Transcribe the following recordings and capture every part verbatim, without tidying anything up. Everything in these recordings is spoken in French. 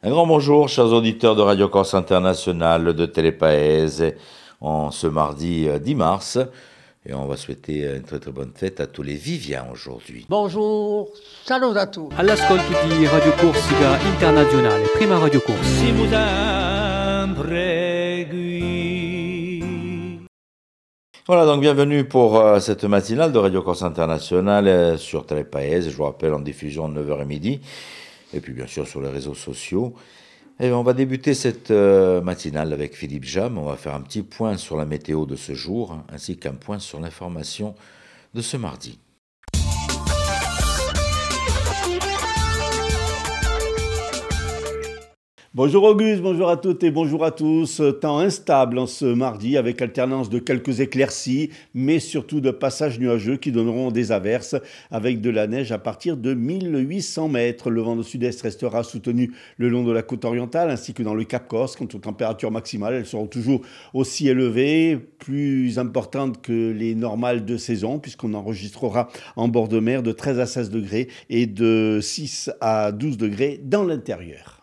Un grand bonjour, chers auditeurs de Radio Corse International, de Télépaèse, en ce mardi dix mars. Et on va souhaiter une très très bonne fête à tous les Viviens aujourd'hui. Bonjour, salut à tous. All'ascolto di Radio Corsica Internazionale, prima Radio Corse. Si vous impregui. Voilà, donc bienvenue pour euh, cette matinale de Radio Corse Internationale euh, sur Télépaèse. Je vous rappelle en diffusion de neuf heures midi. Et puis bien sûr sur les réseaux sociaux. Et on va débuter cette euh, matinale avec Philippe Jam. On va faire un petit point sur la météo de ce jour, ainsi qu'un point sur l'information de ce mardi. Bonjour Auguste, bonjour à toutes et bonjour à tous. Temps instable en ce mardi avec alternance de quelques éclaircies, mais surtout de passages nuageux qui donneront des averses avec de la neige à partir de mille huit cents mètres. Le vent de sud-est restera soutenu le long de la côte orientale ainsi que dans le Cap Corse. Quant aux températures maximales, elles seront toujours aussi élevées, plus importantes que les normales de saison puisqu'on enregistrera en bord de mer de treize à seize degrés et de six à douze degrés dans l'intérieur.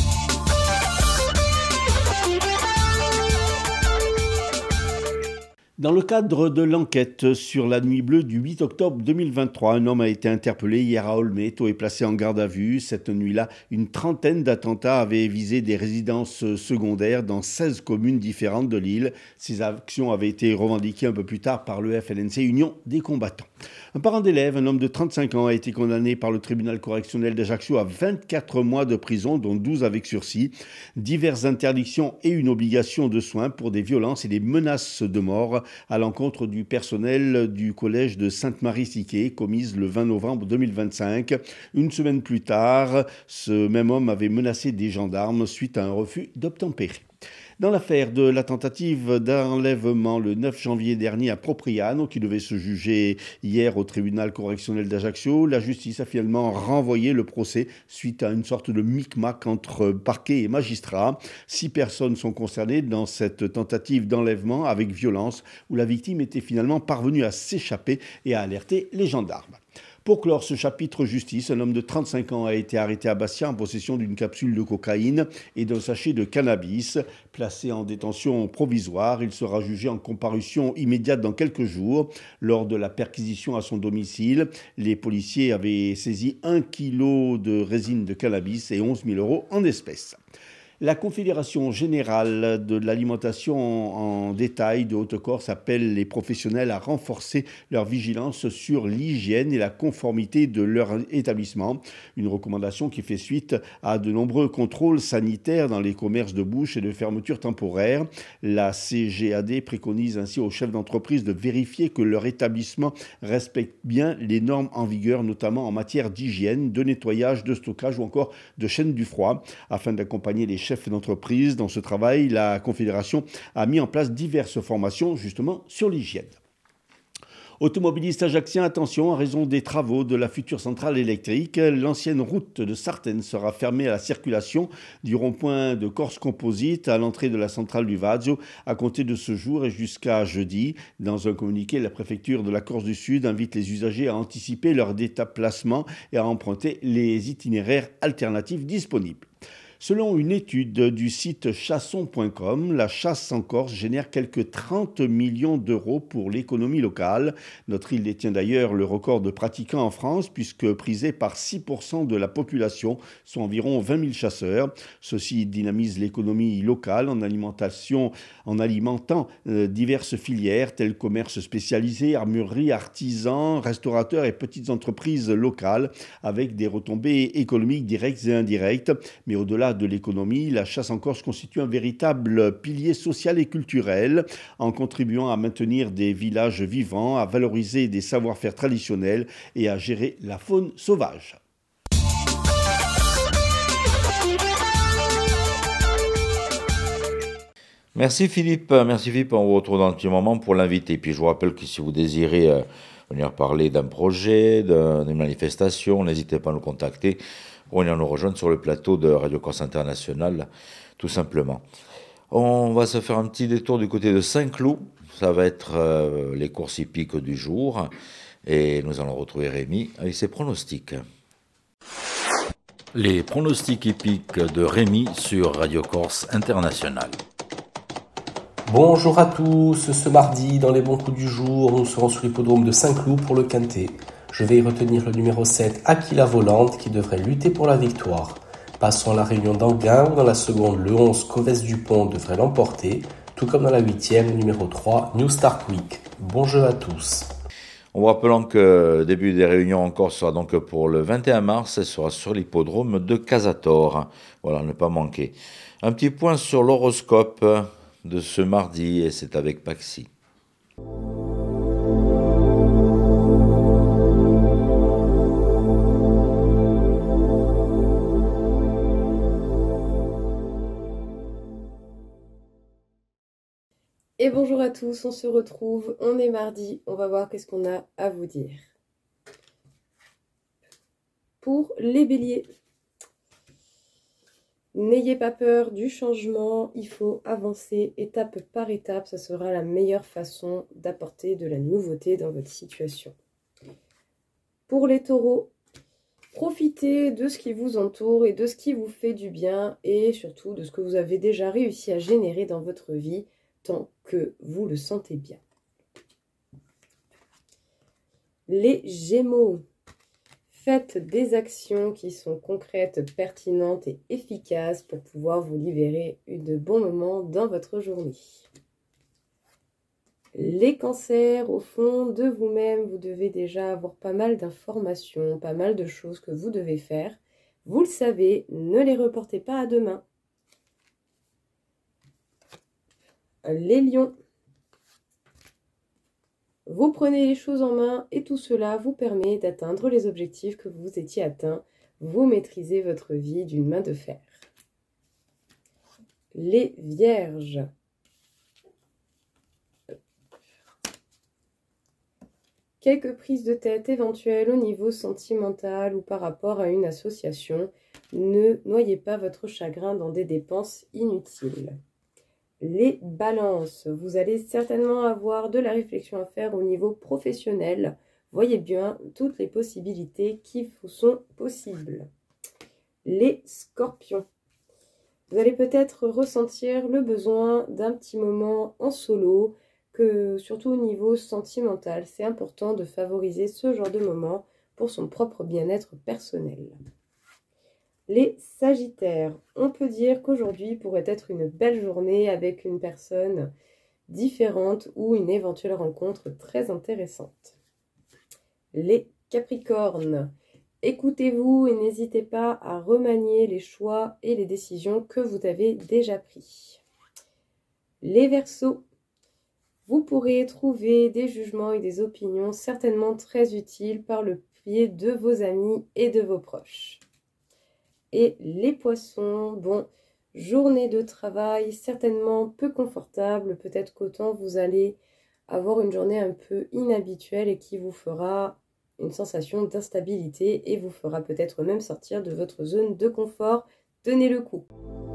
Dans le cadre de l'enquête sur la nuit bleue du huit octobre deux mille vingt-trois, un homme a été interpellé hier à Olmeto et placé en garde à vue. Cette nuit-là, une trentaine d'attentats avaient visé des résidences secondaires dans seize communes différentes de l'île. Ces actions avaient été revendiquées un peu plus tard par le F L N C, Union des combattants. Un parent d'élève, un homme de trente-cinq ans, a été condamné par le tribunal correctionnel d'Ajaccio à vingt-quatre mois de prison, dont douze avec sursis, diverses interdictions et une obligation de soins pour des violences et des menaces de mort à l'encontre du personnel du collège de Sainte-Marie-Siquet, commises le vingt novembre deux mille vingt-cinq. Une semaine plus tard, ce même homme avait menacé des gendarmes suite à un refus d'obtempérer. Dans l'affaire de la tentative d'enlèvement le neuf janvier dernier à Propriano, qui devait se juger hier au tribunal correctionnel d'Ajaccio, la justice a finalement renvoyé le procès suite à une sorte de micmac entre parquet et magistrat. Six personnes sont concernées dans cette tentative d'enlèvement avec violence, où la victime était finalement parvenue à s'échapper et à alerter les gendarmes. Pour clore ce chapitre justice, un homme de trente-cinq ans a été arrêté à Bastia en possession d'une capsule de cocaïne et d'un sachet de cannabis. Placé en détention provisoire, il sera jugé en comparution immédiate dans quelques jours. Lors de la perquisition à son domicile, les policiers avaient saisi un kilo de résine de cannabis et onze mille euros en espèces. La Confédération générale de l'alimentation en détail de Haute-Corse appelle les professionnels à renforcer leur vigilance sur l'hygiène et la conformité de leur établissement. Une recommandation qui fait suite à de nombreux contrôles sanitaires dans les commerces de bouche et de fermeture temporaire. La C G A D préconise ainsi aux chefs d'entreprise de vérifier que leur établissement respecte bien les normes en vigueur, notamment en matière d'hygiène, de nettoyage, de stockage ou encore de chaîne du froid, afin d'accompagner les chefs d'entreprise dans ce travail. La Confédération a mis en place diverses formations justement sur l'hygiène. Automobilistes ajaxiens, attention, en raison des travaux de la future centrale électrique, l'ancienne route de Sartène sera fermée à la circulation du rond-point de Corse Composite à l'entrée de la centrale du Vazio à compter de ce jour et jusqu'à jeudi. Dans un communiqué, la préfecture de la Corse du Sud invite les usagers à anticiper leur déplacement et à emprunter les itinéraires alternatifs disponibles. Selon une étude du site chasson point com, la chasse en Corse génère quelques trente millions d'euros pour l'économie locale. Notre île détient d'ailleurs le record de pratiquants en France puisque prisée par six pour cent de la population, soit environ vingt mille chasseurs. Ceci dynamise l'économie locale en alimentation, en alimentant euh, diverses filières telles commerce spécialisé, armurerie, artisans, restaurateurs et petites entreprises locales avec des retombées économiques directes et indirectes. Mais au-delà de l'économie, la chasse en Corse constitue un véritable pilier social et culturel en contribuant à maintenir des villages vivants, à valoriser des savoir-faire traditionnels et à gérer la faune sauvage. Merci Philippe, merci Philippe, on vous retrouve dans un petit moment pour l'inviter. Puis je vous rappelle que si vous désirez euh, venir parler d'un projet, d'un, d'une manifestation, n'hésitez pas à nous contacter. Pour venir nous rejoindre sur le plateau de Radio Corse International, tout simplement. On va se faire un petit détour du côté de Saint-Cloud. Ça va être euh, les courses hippiques du jour. Et nous allons retrouver Rémi avec ses pronostics. Les pronostics hippiques de Rémi sur Radio Corse International. Bonjour à tous, ce mardi dans les bons coups du jour, nous serons sur l'hippodrome de Saint-Cloud pour le Quintet. Je vais y retenir le numéro sept, Aquila Volante, qui devrait lutter pour la victoire. Passons à la réunion d'Anguin, où dans la seconde, le onze, Covès Dupont devrait l'emporter, tout comme dans la huitième, le numéro trois, New Star Quick. Bon jeu à tous. En vous rappelant que le début des réunions en Corse sera donc pour le vingt et un mars, elle sera sur l'hippodrome de Casator. Voilà, ne pas manquer. Un petit point sur l'horoscope de ce mardi, et c'est avec Paxi. Et bonjour à tous, on se retrouve, on est mardi, on va voir qu'est-ce qu'on a à vous dire. Pour les béliers, n'ayez pas peur du changement, il faut avancer étape par étape, ça sera la meilleure façon d'apporter de la nouveauté dans votre situation. Pour les taureaux, profitez de ce qui vous entoure et de ce qui vous fait du bien et surtout de ce que vous avez déjà réussi à générer dans votre vie tant que vous le sentez bien. Les Gémeaux, faites des actions qui sont concrètes, pertinentes et efficaces pour pouvoir vous libérer de bons moments dans votre journée. Les Cancers, au fond de vous-même, vous devez déjà avoir pas mal d'informations, pas mal de choses que vous devez faire. Vous le savez, ne les reportez pas à demain. Les Lions, vous prenez les choses en main et tout cela vous permet d'atteindre les objectifs que vous étiez atteints. Vous maîtrisez votre vie d'une main de fer. Les Vierges, quelques prises de tête éventuelles au niveau sentimental ou par rapport à une association. Ne noyez pas votre chagrin dans des dépenses inutiles. Les balances, vous allez certainement avoir de la réflexion à faire au niveau professionnel. Voyez bien toutes les possibilités qui vous sont possibles. Les scorpions, vous allez peut-être ressentir le besoin d'un petit moment en solo, que surtout au niveau sentimental, c'est important de favoriser ce genre de moment pour son propre bien-être personnel. Les Sagittaires, on peut dire qu'aujourd'hui pourrait être une belle journée avec une personne différente ou une éventuelle rencontre très intéressante. Les Capricornes, écoutez-vous et n'hésitez pas à remanier les choix et les décisions que vous avez déjà pris. Les Verseaux, vous pourrez trouver des jugements et des opinions certainement très utiles par le biais de vos amis et de vos proches. Et les Poissons, bon, journée de travail certainement peu confortable, peut-être qu'autant vous allez avoir une journée un peu inhabituelle et qui vous fera une sensation d'instabilité et vous fera peut-être même sortir de votre zone de confort. Tenez le coup.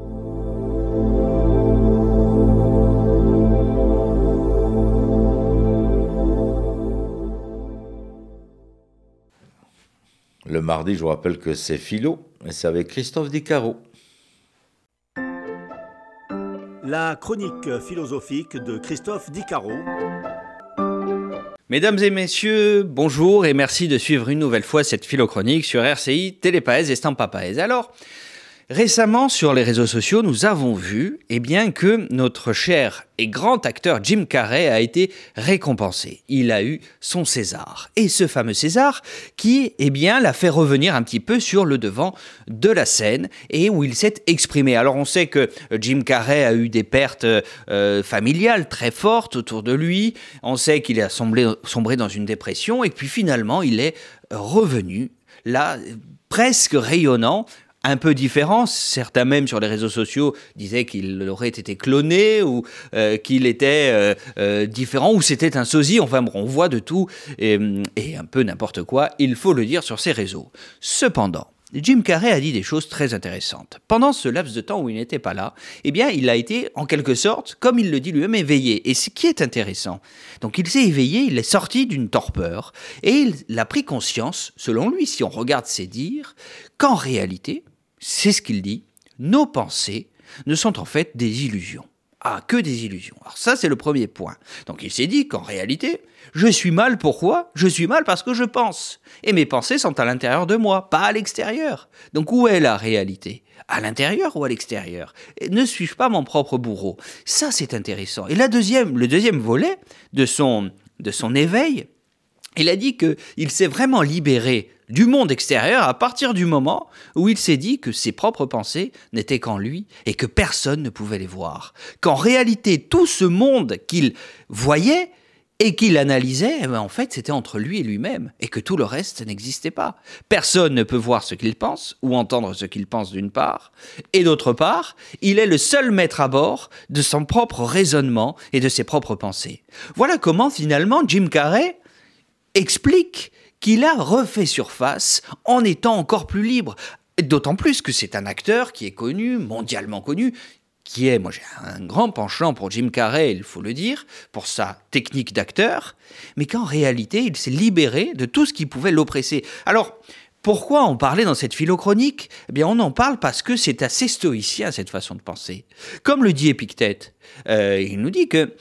Le mardi, je vous rappelle que c'est Philo, et c'est avec Christophe Di Caro. La chronique philosophique de Christophe Di Caro. Mesdames et messieurs, bonjour et merci de suivre une nouvelle fois cette philochronique sur R C I, Télépaèse et Stampa Paèse. Alors, récemment sur les réseaux sociaux, nous avons vu eh bien, que notre cher et grand acteur Jim Carrey a été récompensé. Il a eu son César. Et ce fameux César qui eh bien, l'a fait revenir un petit peu sur le devant de la scène et où il s'est exprimé. Alors on sait que Jim Carrey a eu des pertes euh, familiales très fortes autour de lui. On sait qu'il a sombré, sombré dans une dépression et puis finalement il est revenu là presque rayonnant. Un peu différent, certains même sur les réseaux sociaux disaient qu'il aurait été cloné ou euh, qu'il était euh, euh, différent ou c'était un sosie, enfin bon, on voit de tout et, et un peu n'importe quoi, il faut le dire sur ces réseaux. Cependant, Jim Carrey a dit des choses très intéressantes. Pendant ce laps de temps où il n'était pas là, eh bien, il a été, en quelque sorte, comme il le dit lui-même, éveillé. Et ce qui est intéressant, donc il s'est éveillé, il est sorti d'une torpeur, et il a pris conscience, selon lui, si on regarde ses dires, qu'en réalité, c'est ce qu'il dit, nos pensées ne sont en fait des illusions. Ah, que des illusions. Alors ça, c'est le premier point. Donc il s'est dit qu'en réalité, je suis mal, pourquoi ? Je suis mal parce que je pense. Et mes pensées sont à l'intérieur de moi, pas à l'extérieur. Donc où est la réalité ? À l'intérieur ou à l'extérieur ? Et ne suis-je pas mon propre bourreau ? Ça, c'est intéressant. Et la deuxième, le deuxième volet de son, de son éveil, il a dit qu'il s'est vraiment libéré du monde extérieur à partir du moment où il s'est dit que ses propres pensées n'étaient qu'en lui et que personne ne pouvait les voir. Qu'en réalité, tout ce monde qu'il voyait et qu'il analysait, eh bien, en fait, c'était entre lui et lui-même et que tout le reste n'existait pas. Personne ne peut voir ce qu'il pense ou entendre ce qu'il pense d'une part, et d'autre part, il est le seul maître à bord de son propre raisonnement et de ses propres pensées. Voilà comment, finalement, Jim Carrey explique qu'il a refait surface en étant encore plus libre. D'autant plus que c'est un acteur qui est connu, mondialement connu, qui est, moi j'ai un grand penchant pour Jim Carrey, il faut le dire, pour sa technique d'acteur, mais qu'en réalité, il s'est libéré de tout ce qui pouvait l'oppresser. Alors, pourquoi en parler dans cette philochronique ? Eh bien, on en parle parce que c'est assez stoïcien, cette façon de penser. Comme le dit Épictète, euh, il nous dit que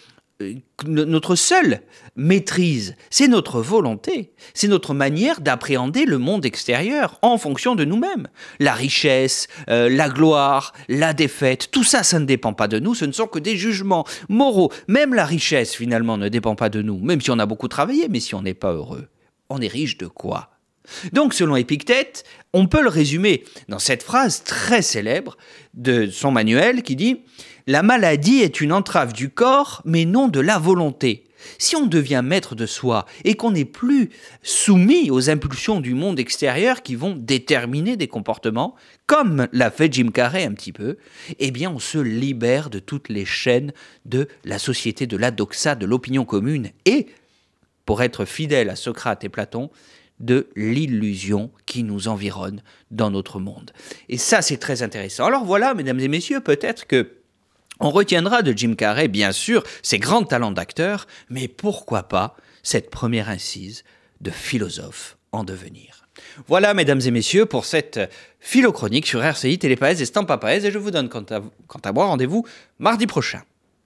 notre seule maîtrise, c'est notre volonté, c'est notre manière d'appréhender le monde extérieur en fonction de nous-mêmes. La richesse, euh, la gloire, la défaite, tout ça, ça ne dépend pas de nous, ce ne sont que des jugements moraux. Même la richesse, finalement, ne dépend pas de nous, même si on a beaucoup travaillé, mais si on n'est pas heureux. On est riche de quoi ? Donc, selon Épictète, on peut le résumer dans cette phrase très célèbre de son manuel qui dit « La maladie est une entrave du corps, mais non de la volonté. Si on devient maître de soi et qu'on n'est plus soumis aux impulsions du monde extérieur qui vont déterminer des comportements, comme l'a fait Jim Carrey un petit peu, eh bien on se libère de toutes les chaînes de la société, de la doxa, de l'opinion commune et, pour être fidèle à Socrate et Platon, de l'illusion qui nous environne dans notre monde. » Et ça, c'est très intéressant. Alors voilà, mesdames et messieurs, peut-être que on retiendra de Jim Carrey, bien sûr, ses grands talents d'acteur, mais pourquoi pas cette première incise de philosophe en devenir. Voilà, mesdames et messieurs, pour cette philochronique sur R C I, Télépaèse et Stampa Paèse, et je vous donne quant à, quant à moi rendez-vous mardi prochain.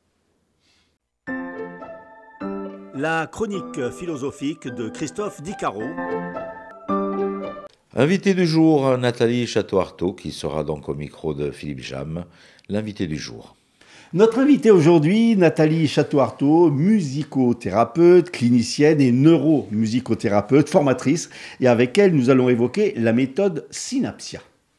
La chronique philosophique de Christophe Dicaro. Invité du jour, Nathalie Château-Artaud, qui sera donc au micro de Philippe Jam, l'invité du jour. Notre invitée aujourd'hui, Nathalie Château-Artaud, musicothérapeute, clinicienne et neuromusicothérapeute, formatrice. Et avec elle, nous allons évoquer la méthode Synapsia.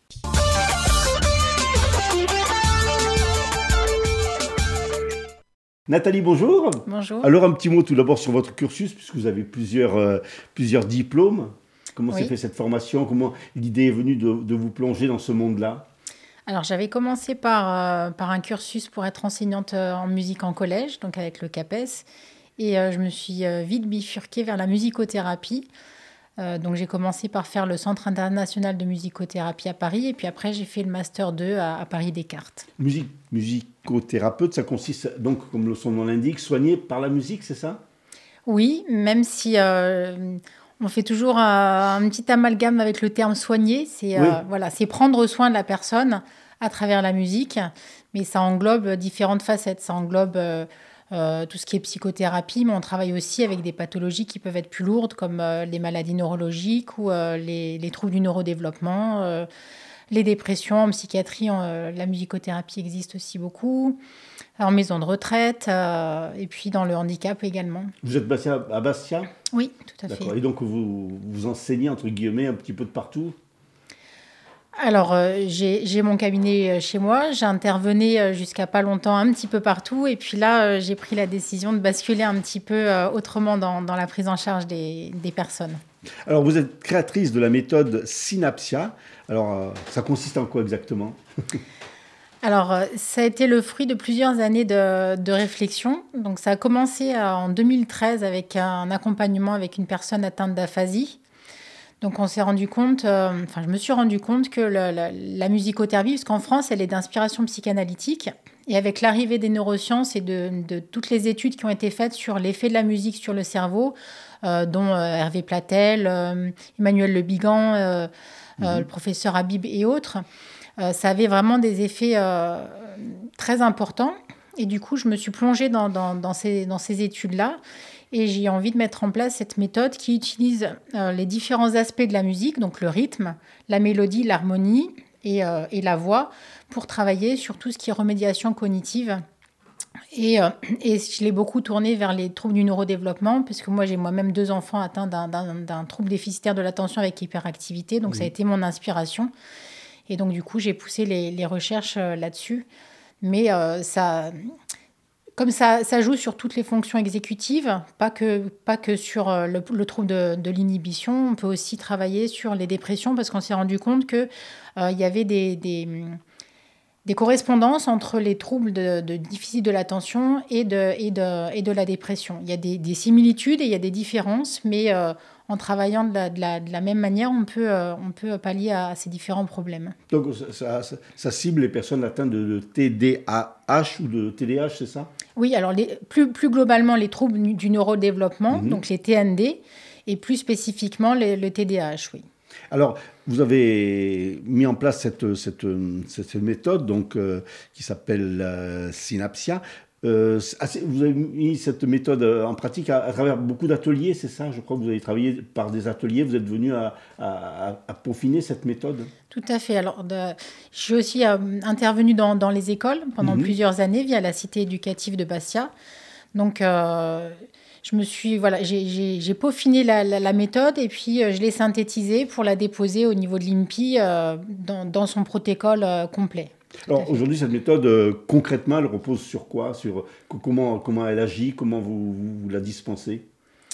Nathalie, bonjour. Bonjour. Alors, un petit mot tout d'abord sur votre cursus, puisque vous avez plusieurs, euh, plusieurs diplômes. Comment oui. s'est fait cette formation ? Comment l'idée est venue de, de vous plonger dans ce monde-là ? Alors, j'avais commencé par, euh, par un cursus pour être enseignante en musique en collège, donc avec le CAPES. Et euh, je me suis euh, vite bifurquée vers la musicothérapie. Euh, donc, j'ai commencé par faire le Centre international de musicothérapie à Paris. Et puis après, j'ai fait le Master deux à, à Paris-Descartes. Musique, musicothérapeute, ça consiste donc, comme son nom l'indique, soigner par la musique, c'est ça ? Oui, même si... Euh, on fait toujours un, un petit amalgame avec le terme soigner. C'est, oui. euh, voilà, c'est prendre soin de la personne à travers la musique, mais ça englobe différentes facettes. Ça englobe euh, euh, tout ce qui est psychothérapie, mais on travaille aussi avec des pathologies qui peuvent être plus lourdes, comme euh, les maladies neurologiques ou euh, les, les troubles du neurodéveloppement, euh, les dépressions. En psychiatrie, on, euh, la musicothérapie existe aussi beaucoup. En maison de retraite, euh, et puis dans le handicap également. Vous êtes basé à Bastia ? Oui, tout à D'accord. fait. Et donc vous, vous enseignez, entre guillemets, un petit peu de partout ? Alors, euh, j'ai, j'ai mon cabinet chez moi, j'intervenais jusqu'à pas longtemps un petit peu partout, et puis là, euh, j'ai pris la décision de basculer un petit peu euh, autrement dans, dans la prise en charge des, des personnes. Alors, vous êtes créatrice de la méthode Synapsia. Alors, euh, ça consiste en quoi exactement ? Alors, ça a été le fruit de plusieurs années de, de réflexion. Donc, ça a commencé en deux mille treize avec un accompagnement avec une personne atteinte d'aphasie. Donc, on s'est rendu compte, euh, enfin, je me suis rendu compte que le, la, la musicothérapie, puisqu'en France, elle est d'inspiration psychanalytique. Et avec l'arrivée des neurosciences et de, de toutes les études qui ont été faites sur l'effet de la musique sur le cerveau, euh, dont euh, Hervé Platel, euh, Emmanuel Le Bigan, euh, mmh. euh, le professeur Habib et autres, euh, ça avait vraiment des effets euh, très importants. Et du coup, je me suis plongée dans, dans, dans, ces, dans ces études-là. Et j'ai envie de mettre en place cette méthode qui utilise euh, les différents aspects de la musique, donc le rythme, la mélodie, l'harmonie et, euh, et la voix, pour travailler sur tout ce qui est remédiation cognitive. Et, euh, et je l'ai beaucoup tourné vers les troubles du neurodéveloppement, parce que moi, j'ai moi-même deux enfants atteints d'un, d'un, d'un trouble déficitaire de l'attention avec hyperactivité. Donc, mmh. ça a été mon inspiration. Et donc, du coup, j'ai poussé les, les recherches euh, là-dessus. Mais euh, ça... Comme ça, ça joue sur toutes les fonctions exécutives, pas que, pas que sur le, le trouble de, de l'inhibition, on peut aussi travailler sur les dépressions parce qu'on s'est rendu compte qu'il euh, y avait des, des, des correspondances entre les troubles de, de déficit de l'attention et de, et, de, et de la dépression. Il y a des, des similitudes et il y a des différences, mais euh, en travaillant de la, de, la, de la même manière, on peut, euh, on peut pallier à, à ces différents problèmes. Donc ça, ça, ça cible les personnes atteintes de, de T D A H ou de T D A H, c'est ça ? Oui, alors les, plus, plus globalement, les troubles du neurodéveloppement, mmh. donc les T N D, et plus spécifiquement les, le T D A H, oui. Alors, vous avez mis en place cette, cette, cette méthode donc, euh, qui s'appelle euh, Synapsia. Euh, vous avez mis cette méthode en pratique à, à travers beaucoup d'ateliers, c'est ça ? Je crois que vous avez travaillé par des ateliers, vous êtes venu à, à, à peaufiner cette méthode ? Tout à fait. Alors, de, je suis aussi euh, intervenue dans, dans les écoles pendant mmh. plusieurs années via la cité éducative de Bastia. Donc, euh, je me suis, voilà, j'ai, j'ai, j'ai peaufiné la, la, la méthode et puis euh, je l'ai synthétisée pour la déposer au niveau de l'I N P I euh, dans, dans son protocole euh, complet. Alors aujourd'hui, cette méthode, euh, concrètement, elle repose sur quoi ? Sur comment, comment elle agit ? Comment vous, vous, vous la dispensez ?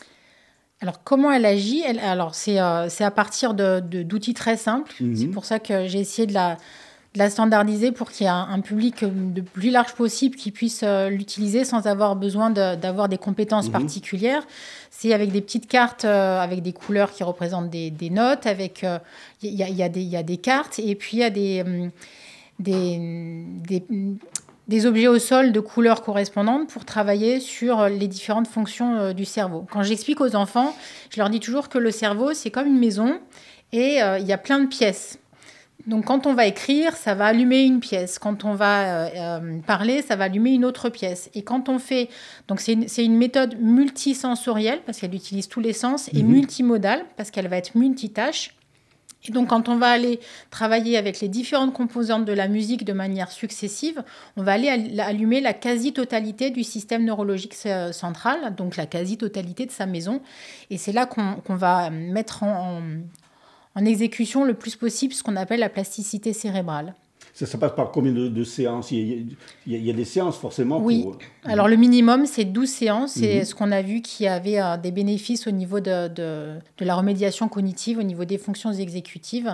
Alors, comment elle agit ? elle, Alors, c'est, euh, c'est à partir de, de, d'outils très simples. Mmh. C'est pour ça que j'ai essayé de la, de la standardiser pour qu'il y ait un, un public de plus large possible qui puisse euh, l'utiliser sans avoir besoin de, d'avoir des compétences mmh. particulières. C'est avec des petites cartes, euh, avec des couleurs qui représentent des, des notes. Il euh, y, y, y, y a des cartes et puis il y a des... Hum, Des, des, des objets au sol de couleurs correspondantes pour travailler sur les différentes fonctions euh, du cerveau. Quand j'explique aux enfants, je leur dis toujours que le cerveau, c'est comme une maison et euh, il y a plein de pièces. Donc, quand on va écrire, ça va allumer une pièce. Quand on va euh, euh, parler, ça va allumer une autre pièce. Et quand on fait... Donc, c'est une, c'est une méthode multisensorielle parce qu'elle utilise tous les sens et mmh. multimodale parce qu'elle va être multitâche. Et donc, quand on va aller travailler avec les différentes composantes de la musique de manière successive, on va aller allumer la quasi-totalité du système neurologique central, donc la quasi-totalité de sa maison. Et c'est là qu'on, qu'on va mettre en, en, en exécution le plus possible ce qu'on appelle la plasticité cérébrale. Ça, ça passe par combien de, de séances ? il y, a, il, y a, il y a des séances forcément Oui. pour... Alors le minimum, c'est douze séances. C'est mmh. ce qu'on a vu qui avait euh, des bénéfices au niveau de, de, de la remédiation cognitive, au niveau des fonctions exécutives.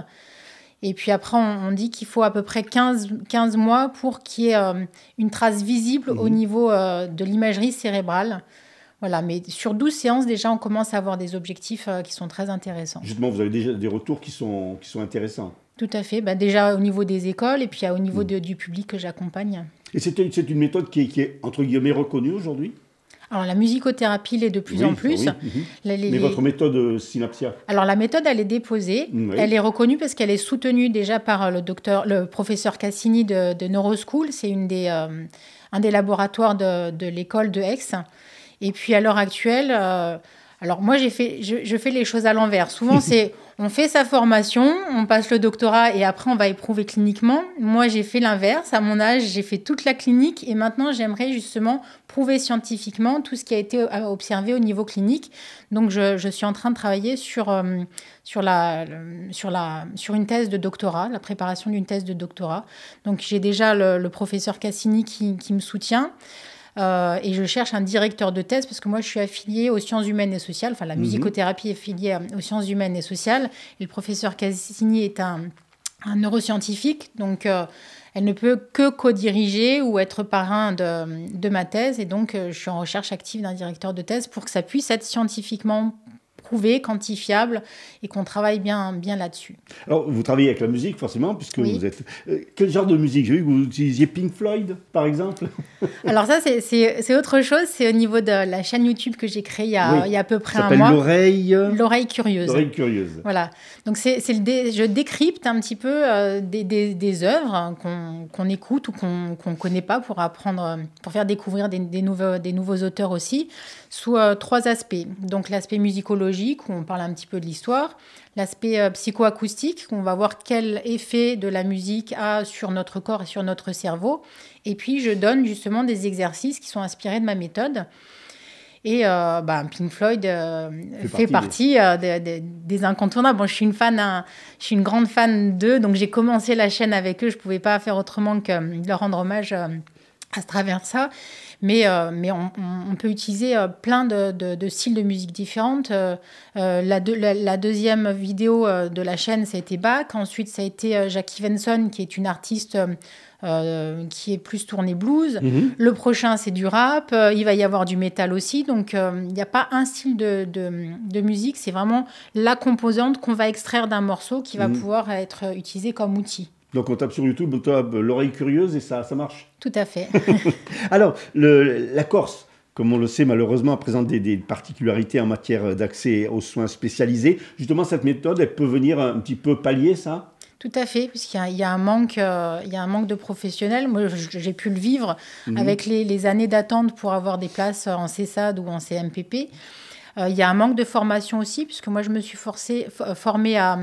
Et puis après, on, on dit qu'il faut à peu près quinze, quinze mois pour qu'il y ait euh, une trace visible mmh. au niveau euh, de l'imagerie cérébrale. Voilà, mais sur douze séances, déjà, on commence à avoir des objectifs euh, qui sont très intéressants. Justement, vous avez déjà des retours qui sont, qui sont intéressants. Tout à fait. Bah déjà au niveau des écoles et puis au niveau mmh. de, du public que j'accompagne. Et c'est, c'est une méthode qui est, qui est, entre guillemets, reconnue aujourd'hui ? Alors, la musicothérapie l'est de plus oui, en plus. Oui. Mmh. Les, les, Mais votre méthode Synapsia ? Alors, la méthode, elle est déposée. Oui. Elle est reconnue parce qu'elle est soutenue déjà par le, docteur, le professeur Cassini de, de Neuroschool. C'est une des, euh, un des laboratoires de, de l'école de Aix. Et puis, à l'heure actuelle... Euh, alors, moi, j'ai fait, je, je fais les choses à l'envers. Souvent, c'est... On fait sa formation, on passe le doctorat et après on va éprouver cliniquement. Moi, j'ai fait l'inverse. À mon âge, j'ai fait toute la clinique et maintenant, j'aimerais justement prouver scientifiquement tout ce qui a été observé au niveau clinique. Donc, je, je suis en train de travailler sur, euh, sur, la, sur, la, sur une thèse de doctorat, la préparation d'une thèse de doctorat. Donc, j'ai déjà le, le professeur Cassini qui, qui me soutient. Euh, et je cherche un directeur de thèse parce que moi, je suis affiliée aux sciences humaines et sociales. Enfin, la musicothérapie est affiliée aux sciences humaines et sociales. Et le professeur Cassini est un, un neuroscientifique. Donc, euh, elle ne peut que co-diriger ou être parrain de, de ma thèse. Et donc, euh, je suis en recherche active d'un directeur de thèse pour que ça puisse être scientifiquement prouvé, quantifiable et qu'on travaille bien, bien là-dessus. Alors, vous travaillez avec la musique, forcément, puisque oui. vous êtes... Euh, quel genre de musique? J'ai vu que vous utilisiez Pink Floyd, par exemple. Alors ça, c'est, c'est, c'est autre chose. C'est au niveau de la chaîne YouTube que j'ai créée il y a, oui. il y a à peu près ça un mois. L'oreille... L'oreille curieuse. L'oreille curieuse. Voilà. Donc, c'est, c'est le dé... je décrypte un petit peu euh, des, des, des œuvres qu'on, qu'on écoute ou qu'on ne connaît pas pour apprendre, pour faire découvrir des, des, nouveaux, des nouveaux auteurs aussi, sous euh, trois aspects. Donc, l'aspect musicologique, où on parle un petit peu de l'histoire. L'aspect euh, psychoacoustique, où on va voir quel effet de la musique a sur notre corps et sur notre cerveau. Et puis, je donne justement des exercices qui sont inspirés de ma méthode. Et euh, bah, Pink Floyd euh, fait, fait partie, partie des... Euh, de, de, des incontournables. Bon, je suis une fan, hein, je suis une grande fan d'eux, donc j'ai commencé la chaîne avec eux. Je ne pouvais pas faire autrement que de leur rendre hommage euh, à travers ça. Mais, euh, mais on, on peut utiliser euh, plein de, de, de styles de musique différentes. Euh, euh, la, de, la, la deuxième vidéo euh, de la chaîne, ça a été Bach. Ensuite, ça a été euh, Jackie Venson, qui est une artiste euh, qui est plus tournée blues. Mm-hmm. Le prochain, c'est du rap. Euh, il va y avoir du métal aussi. Donc, il euh, n'y a pas un style de, de, de musique. C'est vraiment la composante qu'on va extraire d'un morceau qui va mm-hmm. pouvoir être utilisé comme outil. Donc, on tape sur YouTube, on tape l'oreille curieuse et ça, ça marche. Tout à fait. Alors, le, la Corse, comme on le sait, malheureusement, présente des, des particularités en matière d'accès aux soins spécialisés. Justement, cette méthode, elle peut venir un petit peu pallier ça? Tout à fait, puisqu'il y a, il y a, un, manque, euh, il y a un manque de professionnels. Moi, j'ai pu le vivre mmh. avec les, les années d'attente pour avoir des places en C E S A D ou en C M P P. Euh, il y a un manque de formation aussi, puisque moi, je me suis forcée, formée à...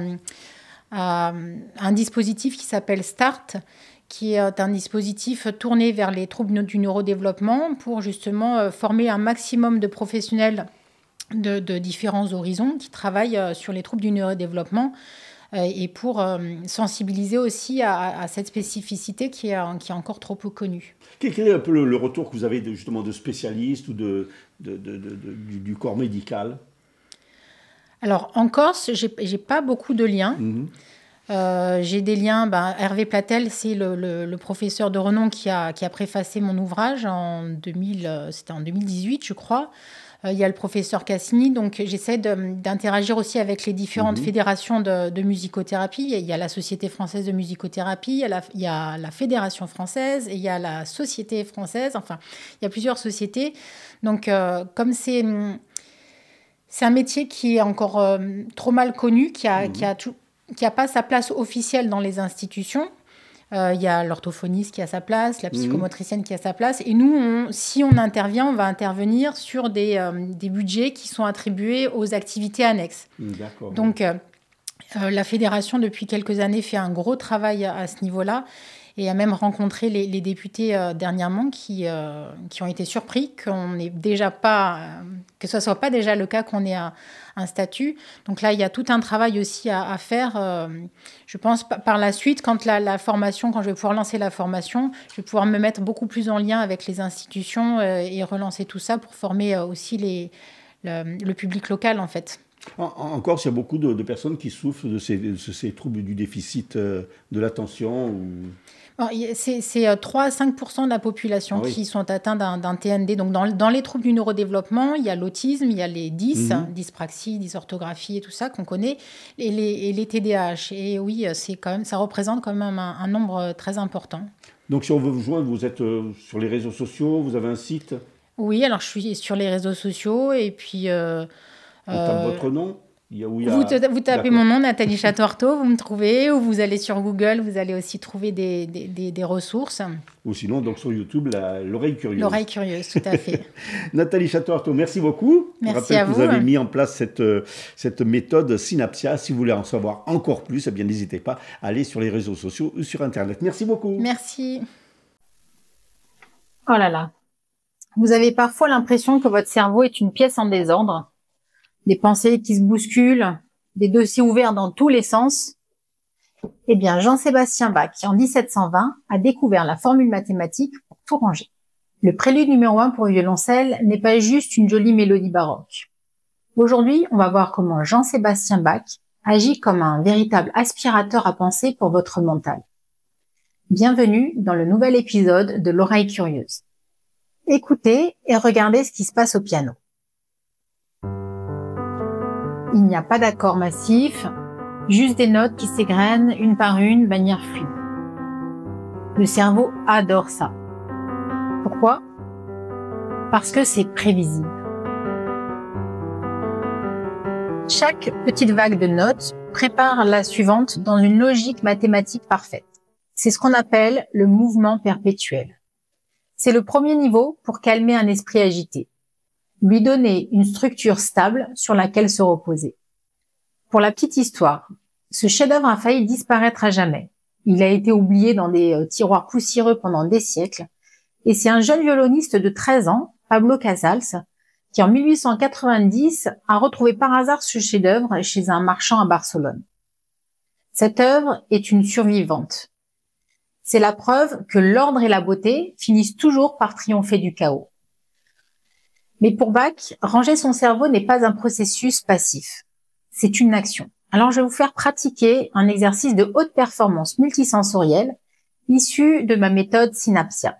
à un dispositif qui s'appelle START, qui est un dispositif tourné vers les troubles du neurodéveloppement pour justement former un maximum de professionnels de, de différents horizons qui travaillent sur les troubles du neurodéveloppement et pour sensibiliser aussi à, à cette spécificité qui est, qui est encore trop peu connue. Quel est un peu le, le retour que vous avez de, justement de spécialistes ou de, de, de, de, de, du, du corps médical ? Alors, en Corse, je n'ai pas beaucoup de liens. Mmh. Euh, j'ai des liens. Ben, Hervé Platel, c'est le, le, le professeur de renom qui a, qui a préfacé mon ouvrage en deux mille, c'était en deux mille dix-huit, je crois. Euh, il y a le professeur Cassini. Donc, j'essaie de, d'interagir aussi avec les différentes mmh. fédérations de, de musicothérapie. Il y a la Société française de musicothérapie, il y a la, il y a la Fédération française et il y a la Société française. Enfin, il y a plusieurs sociétés. Donc, euh, comme c'est... C'est un métier qui est encore euh, trop mal connu, qui a, mmh. qui a tout, qui n'a pas sa place officielle dans les institutions. Euh, il y a l'orthophoniste qui a sa place, la psychomotricienne mmh. qui a sa place. Et nous, on, si on intervient, on va intervenir sur des, euh, des budgets qui sont attribués aux activités annexes. D'accord. Donc, euh, euh, la fédération, depuis quelques années, fait un gros travail à, à ce niveau-là. Et a même rencontré les, les députés euh, dernièrement qui, euh, qui ont été surpris qu'on n'ait déjà pas, euh, que ce ne soit pas déjà le cas qu'on ait un, un statut. Donc là, il y a tout un travail aussi à, à faire. Euh, je pense par la suite, quand la, la formation, quand je vais pouvoir lancer la formation, je vais pouvoir me mettre beaucoup plus en lien avec les institutions euh, et relancer tout ça pour former euh, aussi les, le, le public local, en fait. En, en Corse, il y a beaucoup de, de personnes qui souffrent de ces, de ces troubles du déficit euh, de l'attention ou... C'est, c'est trois à cinq pour cent de la population ah oui. qui sont atteints d'un, d'un T N D. Donc, dans, dans les troubles du neurodéveloppement, il y a l'autisme, il y a les D I S, mm-hmm. dyspraxie, dysorthographie et tout ça qu'on connaît, et les, et les T D A H. Et oui, c'est quand même, ça représente quand même un, un nombre très important. Donc, si on veut vous joindre, vous êtes euh, sur les réseaux sociaux, vous avez un site ? Oui, alors je suis sur les réseaux sociaux et puis... Euh, on tape euh, votre nom ? Il y a, il y a... Vous, te, vous tapez D'accord. mon nom, Nathalie Chateau-Artaud, vous me trouvez, ou vous allez sur Google, vous allez aussi trouver des, des, des, des ressources. Ou sinon, donc sur YouTube, la, l'oreille curieuse. L'oreille curieuse, tout à fait. Nathalie Chateau-Artaud, merci beaucoup. Merci Je rappelle à que vous. Vous avez mis en place cette, cette méthode Synapsia. Si vous voulez en savoir encore plus, eh bien, n'hésitez pas à aller sur les réseaux sociaux ou sur Internet. Merci beaucoup. Merci. Oh là là. Vous avez parfois l'impression que votre cerveau est une pièce en désordre. Des pensées qui se bousculent, des dossiers ouverts dans tous les sens. Eh bien, Jean-Sébastien Bach, en dix-sept cent vingt, a découvert la formule mathématique pour tout ranger. Le prélude numéro un pour violoncelle n'est pas juste une jolie mélodie baroque. Aujourd'hui, on va voir comment Jean-Sébastien Bach agit comme un véritable aspirateur à pensée pour votre mental. Bienvenue dans le nouvel épisode de l'oreille curieuse. Écoutez et regardez ce qui se passe au piano. Il n'y a pas d'accord massif, juste des notes qui s'égrènent une par une de manière fluide. Le cerveau adore ça. Pourquoi ? Parce que c'est prévisible. Chaque petite vague de notes prépare la suivante dans une logique mathématique parfaite. C'est ce qu'on appelle le mouvement perpétuel. C'est le premier niveau pour calmer un esprit agité, lui donner une structure stable sur laquelle se reposer. Pour la petite histoire, ce chef-d'œuvre a failli disparaître à jamais. Il a été oublié dans des tiroirs poussiéreux pendant des siècles, et c'est un jeune violoniste de treize ans, Pablo Casals, qui en mille huit cent quatre-vingt-dix a retrouvé par hasard ce chef-d'œuvre chez un marchand à Barcelone. Cette œuvre est une survivante. C'est la preuve que l'ordre et la beauté finissent toujours par triompher du chaos. Mais pour Bach, ranger son cerveau n'est pas un processus passif. C'est une action. Alors je vais vous faire pratiquer un exercice de haute performance multisensorielle issu de ma méthode Synapsia.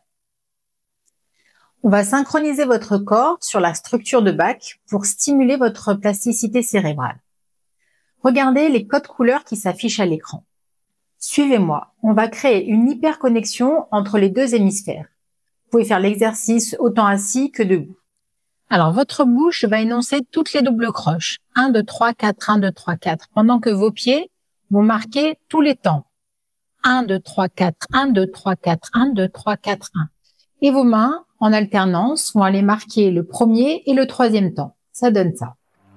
On va synchroniser votre corps sur la structure de Bach pour stimuler votre plasticité cérébrale. Regardez les codes couleurs qui s'affichent à l'écran. Suivez-moi, on va créer une hyperconnexion entre les deux hémisphères. Vous pouvez faire l'exercice autant assis que debout. Alors, votre bouche va énoncer toutes les doubles croches. un, deux, trois, quatre, un, deux, trois, quatre. Pendant que vos pieds vont marquer tous les temps. un, deux, trois, quatre, un, deux, trois, quatre, un, deux, trois, quatre, un. Et vos mains, en alternance, vont aller marquer le premier et le troisième temps. Ça donne ça.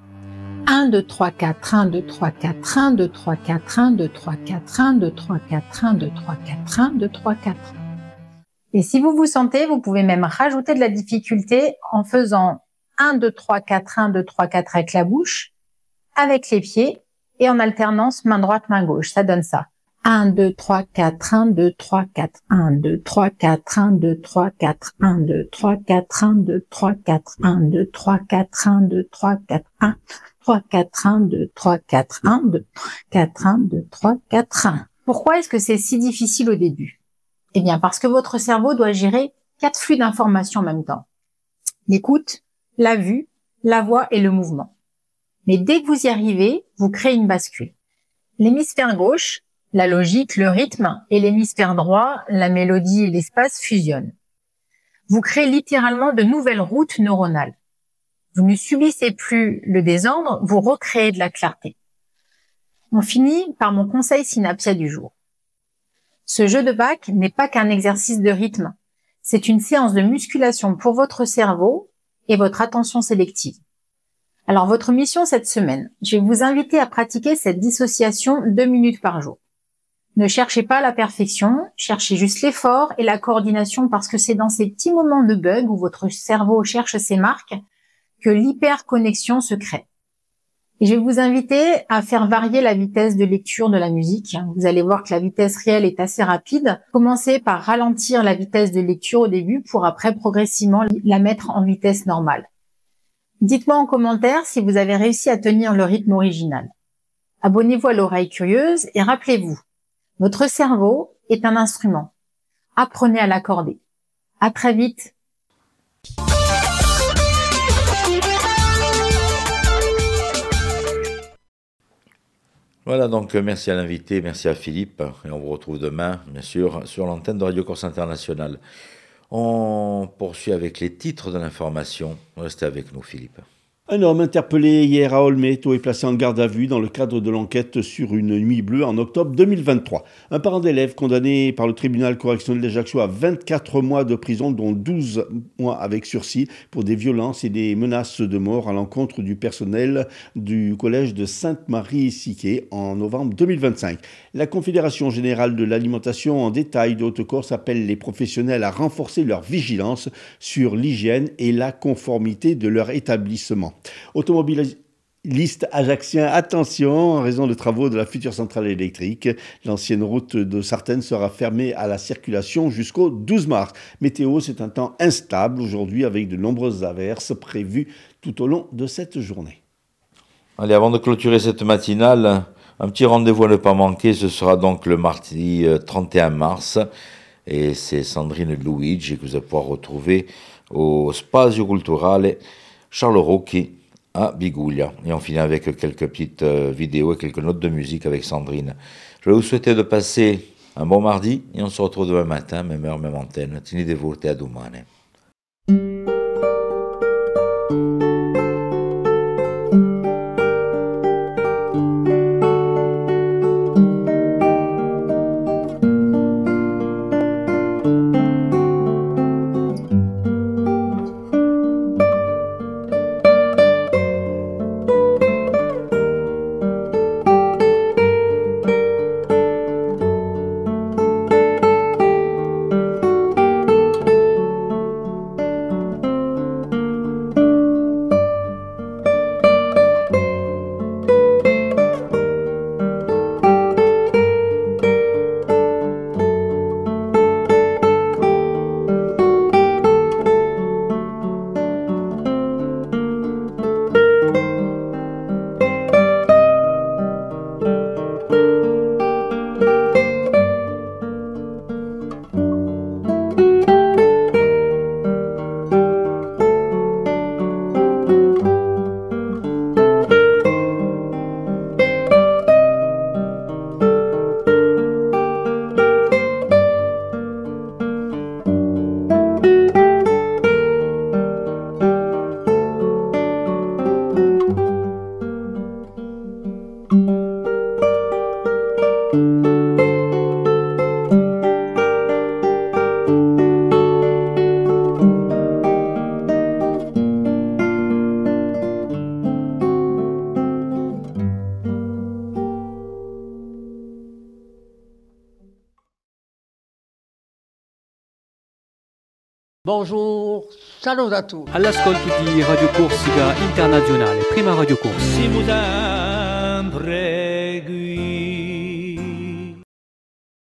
un, deux, trois, quatre, un, deux, trois, quatre, un, deux, trois, quatre, un, deux, trois, quatre, un, deux, trois, quatre, un, deux, trois, quatre, un, deux, trois, quatre. Et si vous vous sentez, vous pouvez même rajouter de la difficulté en faisant un, deux, trois, quatre, un, deux, trois, quatre avec la bouche, avec les pieds et en alternance main droite, main gauche. Ça donne ça. un, deux, trois, quatre, un, deux, trois, quatre, un, deux, trois, quatre, un, deux, trois, quatre, un, deux, trois, quatre, un, deux, trois, quatre, un, deux, trois, quatre, un, deux, trois, quatre, un, trois, quatre, un, deux, trois, quatre, un, deux, quatre, un, deux, trois, quatre, un. Pourquoi est-ce que c'est si difficile au début ? Eh bien, parce que votre cerveau doit gérer quatre flux d'informations en même temps. L'écoute, la vue, la voix et le mouvement. Mais dès que vous y arrivez, vous créez une bascule. L'hémisphère gauche, la logique, le rythme, et l'hémisphère droit, la mélodie et l'espace fusionnent. Vous créez littéralement de nouvelles routes neuronales. Vous ne subissez plus le désordre, vous recréez de la clarté. On finit par mon conseil Synapsia du jour. Ce jeu de Bach n'est pas qu'un exercice de rythme. C'est une séance de musculation pour votre cerveau et votre attention sélective. Alors, votre mission cette semaine, je vais vous inviter à pratiquer cette dissociation deux minutes par jour. Ne cherchez pas la perfection, cherchez juste l'effort et la coordination parce que c'est dans ces petits moments de bug où votre cerveau cherche ses marques que l'hyperconnexion se crée. Et je vais vous inviter à faire varier la vitesse de lecture de la musique. Vous allez voir que la vitesse réelle est assez rapide. Commencez par ralentir la vitesse de lecture au début pour après progressivement la mettre en vitesse normale. Dites-moi en commentaire si vous avez réussi à tenir le rythme original. Abonnez-vous à l'oreille curieuse et rappelez-vous, votre cerveau est un instrument. Apprenez à l'accorder. À très vite. Voilà, donc merci à l'invité, merci à Philippe, et on vous retrouve demain, bien sûr, sur l'antenne de Radio Corse Internationale. On poursuit avec les titres de l'information. Restez avec nous, Philippe. Un homme interpellé hier à Olmeto est placé en garde à vue dans le cadre de l'enquête sur une nuit bleue en octobre deux mille vingt-trois. Un parent d'élève condamné par le tribunal correctionnel d'Ajaccio à vingt-quatre mois de prison, dont douze mois avec sursis, pour des violences et des menaces de mort à l'encontre du personnel du collège de Sainte-Marie-Siquet en novembre deux mille vingt-cinq. La Confédération générale de l'alimentation en détail de Haute-Corse appelle les professionnels à renforcer leur vigilance sur l'hygiène et la conformité de leur établissement. Automobilistes ajaxiens, attention, en raison des travaux de la future centrale électrique, l'ancienne route de Sartène sera fermée à la circulation jusqu'au douze mars. Météo, c'est un temps instable aujourd'hui avec de nombreuses averses prévues tout au long de cette journée. Allez, avant de clôturer cette matinale, un petit rendez-vous à ne pas manquer, ce sera donc le mardi trente et un mars, et c'est Sandrine Luigi que vous allez pouvoir retrouver au Spazio Culturale Charles Rocchi à Bigoulia. Et on finit avec quelques petites euh, vidéos et quelques notes de musique avec Sandrine. Je vais vous souhaiter de passer un bon mardi et on se retrouve demain matin, même heure, même antenne. Tenete-vous a domani. Bonjour, salutato. All'ascolto di Radio Corsica Internazionale, prima Radio Corsica. Siamo sempre